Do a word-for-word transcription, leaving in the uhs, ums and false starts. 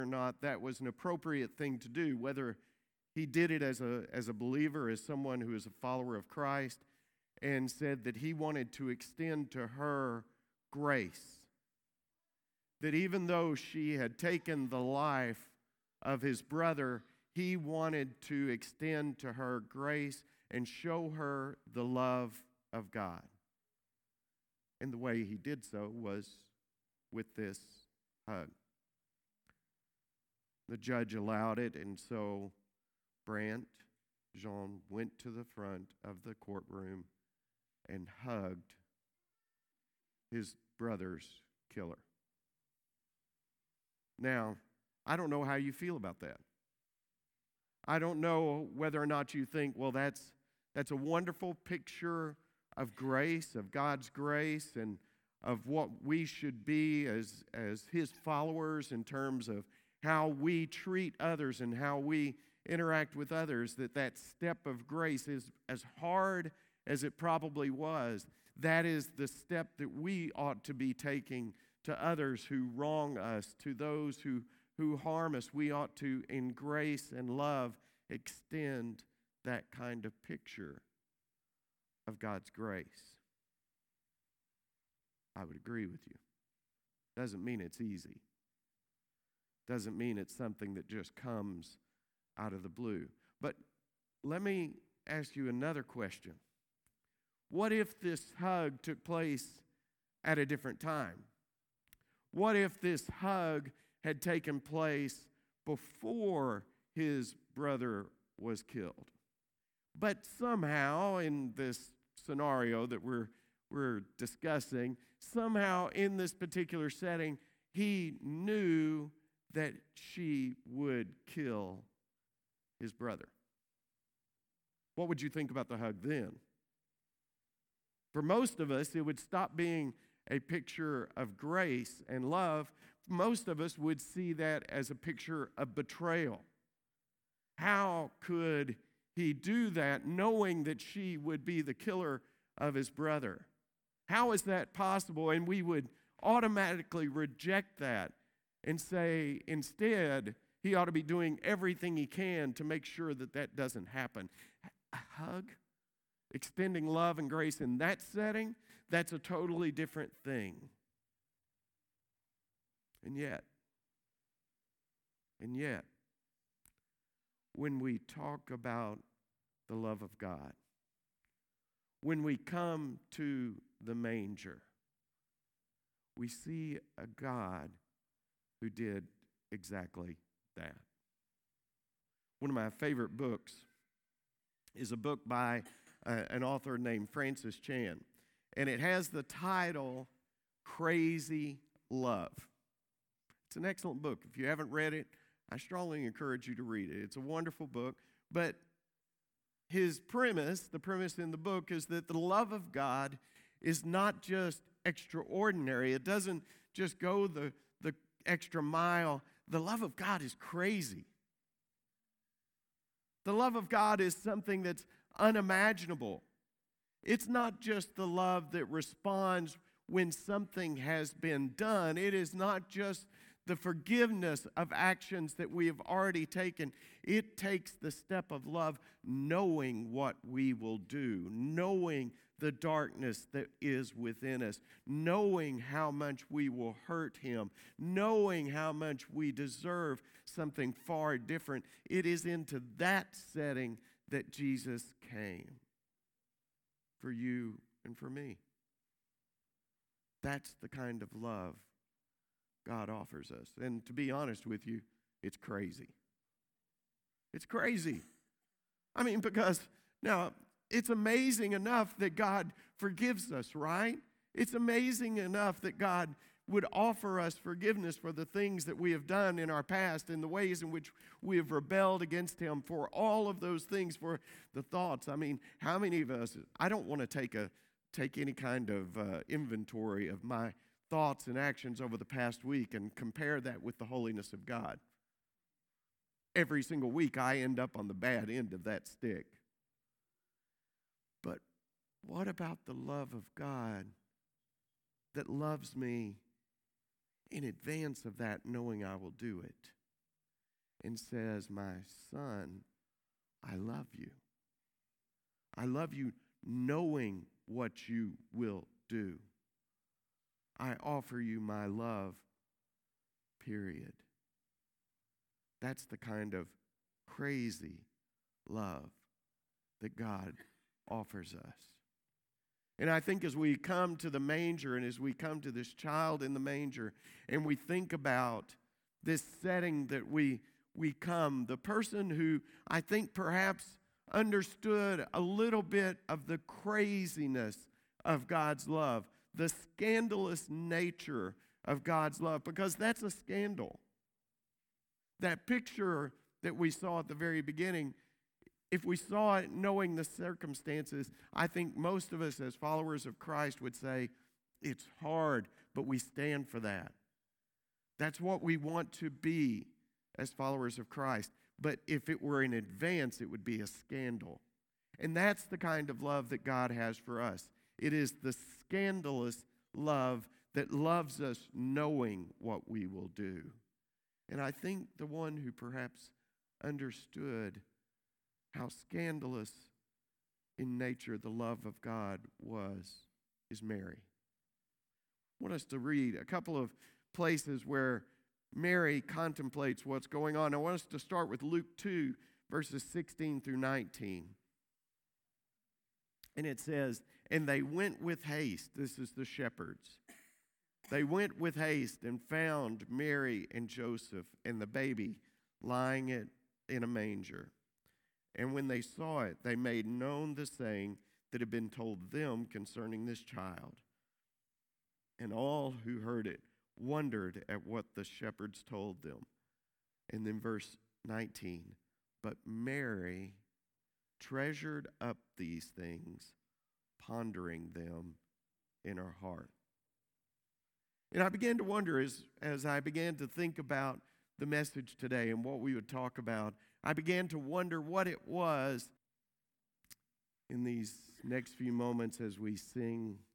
or not that was an appropriate thing to do, whether he did it as a, as a believer, as someone who is a follower of Christ, and said that he wanted to extend to her grace. That even though she had taken the life of his brother, he wanted to extend to her grace and show her the love of God. And the way he did so was with this hug. The judge allowed it, and so Brant Jean went to the front of the courtroom and hugged his brother's killer. Now, I don't know how you feel about that. I don't know whether or not you think, well, that's that's a wonderful picture of grace, of God's grace, and of what we should be as, as his followers in terms of how we treat others and how we interact with others, that that step of grace is as hard as it probably was. That is the step that we ought to be taking to others who wrong us, to those who, who harm us. We ought to, in grace and love, extend that kind of picture of God's grace. I would agree with you. Doesn't mean it's easy. Doesn't mean it's something that just comes out of the blue. But let me ask you another question. What if this hug took place at a different time? What if this hug had taken place before his brother was killed? But somehow in this scenario that we're, we're discussing, somehow in this particular setting, he knew that she would kill his brother. What would you think about the hug then? For most of us, it would stop being a picture of grace and love. Most of us would see that as a picture of betrayal. How could he do that knowing that she would be the killer of his brother? How is that possible? And we would automatically reject that and say, instead, he ought to be doing everything he can to make sure that that doesn't happen. A hug, extending love and grace in that setting, that's a totally different thing. And yet, and yet, when we talk about the love of God, when we come to the manger, we see a God who did exactly that. One of my favorite books is a book by uh, an author named Francis Chan, and it has the title Crazy Love. It's an excellent book. If you haven't read it, I strongly encourage you to read it. It's a wonderful book, but his premise, the premise in the book, is that the love of God is not just extraordinary. It doesn't just go the, the extra mile. The love of God is crazy. The love of God is something that's unimaginable. It's not just the love that responds when something has been done. It is not just the forgiveness of actions that we have already taken. It takes the step of love, knowing what we will do, knowing the darkness that is within us, knowing how much we will hurt him, knowing how much we deserve something far different. It is into that setting that Jesus came for you and for me. That's the kind of love God offers us. And to be honest with you, it's crazy. It's crazy. I mean, because now it's amazing enough that God forgives us, right? It's amazing enough that God would offer us forgiveness for the things that we have done in our past and the ways in which we have rebelled against him, for all of those things, for the thoughts. I mean, how many of us, I don't want to take a take any kind of uh, inventory of my thoughts and actions over the past week and compare that with the holiness of God. Every single week I end up on the bad end of that stick. But what about the love of God that loves me in advance of that, knowing I will do it? and says, my son, I love you. I love you knowing what you will do. I offer you my love, period. That's the kind of crazy love that God offers us. And I think as we come to the manger and as we come to this child in the manger and we think about this setting that we, we come, the person who I think perhaps understood a little bit of the craziness of God's love, the scandalous nature of God's love, because that's a scandal. That picture that we saw at the very beginning, if we saw it knowing the circumstances, I think most of us as followers of Christ would say, it's hard, but we stand for that. That's what we want to be as followers of Christ. But if it were in advance, it would be a scandal. And that's the kind of love that God has for us. It is the scandalous love that loves us knowing what we will do. And I think the one who perhaps understood how scandalous in nature the love of God was is Mary. I want us to read a couple of places where Mary contemplates what's going on. I want us to start with Luke two, verses sixteen through nineteen. And it says, and they went with haste. This is the shepherds. They went with haste and found Mary and Joseph and the baby lying it in a manger. And when they saw it, they made known the saying that had been told them concerning this child. And all who heard it wondered at what the shepherds told them. And then verse nineteen, but Mary treasured up these things, pondering them in her heart. And I began to wonder as, as I began to think about the message today and what we would talk about, I began to wonder what it was in these next few moments as we sing